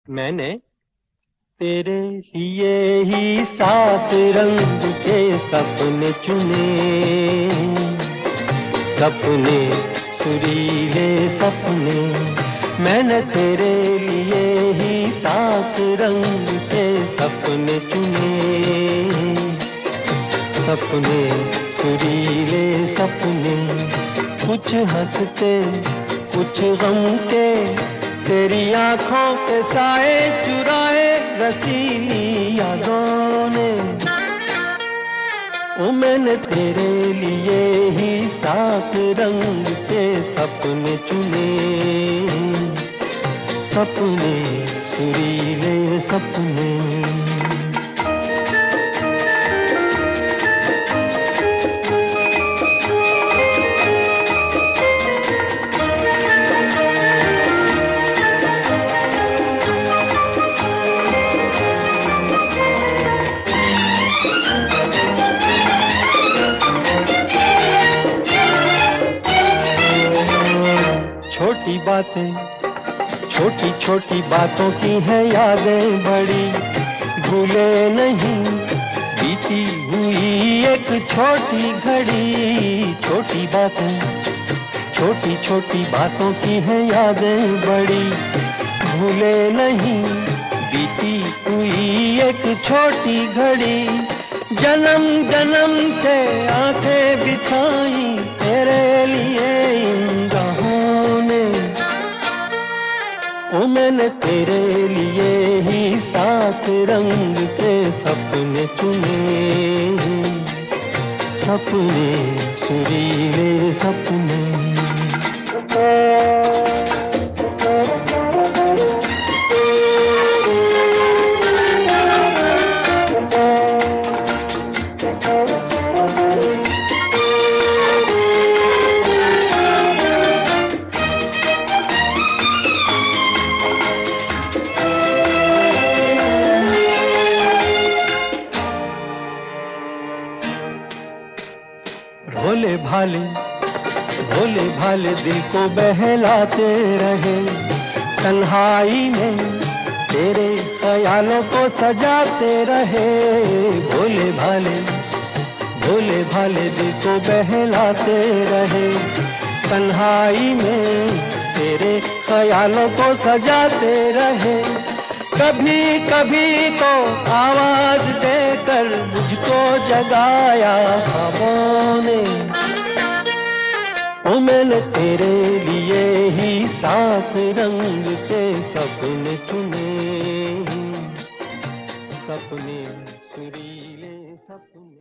मैंने तेरे लिए ही 7 रंग के सपने चुने, सपने सुरीले सपने। मैंने तेरे लिए ही 7 रंग के सपने चुने, सपने सुरीले सपने। कुछ हंसते कुछ गम के, तेरी आंखों के साए चुराए रसीली यादों ने। ओ मैंने तेरे लिए ही 7 रंग के सपने चुने, सपने सुरीले सपने। छोटी बातें, छोटी छोटी बातों की है यादें बड़ी, भूले नहीं बीती हुई एक छोटी घड़ी। छोटी बातें, छोटी छोटी बातों की है यादें बड़ी, भूले नहीं बीती हुई एक छोटी घड़ी। जन्म जन्म से आंखें बिछाई तेरे लिए इन राहों ने। ओ मैंने तेरे लिए ही 7 रंग के सपने चुने, सपने सुरीले सपने। भोले भाले, भोले भाले दिल को बहलाते रहे, तन्हाई में तेरे ख्यालों को सजाते रहे। भोले भाले, भोले भाले दिल को बहलाते रहे, तन्हाई में तेरे ख्यालों को सजाते रहे। कभी कभी तो आवाज देकर मुझको जगाया ख्वाबों ने। ओ मैंने तेरे लिए ही 7 रंग के सपने चुने, सपने सुरीले सपने।